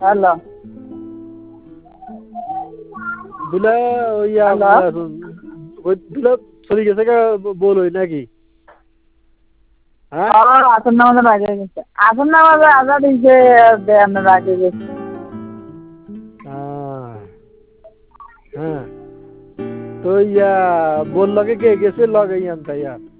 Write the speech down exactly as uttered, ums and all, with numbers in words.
hello দুলা ওই ওই দুলা চলে গেছে গা বলোই নাকি হ্যাঁ আসন নামাজে রাগে গেছে আসন নামাজে আজাদ দিছে দেন রাগে গেছে হ্যাঁ তো ইয়া বললো কে কে গেছে লগে ইয়ান তাই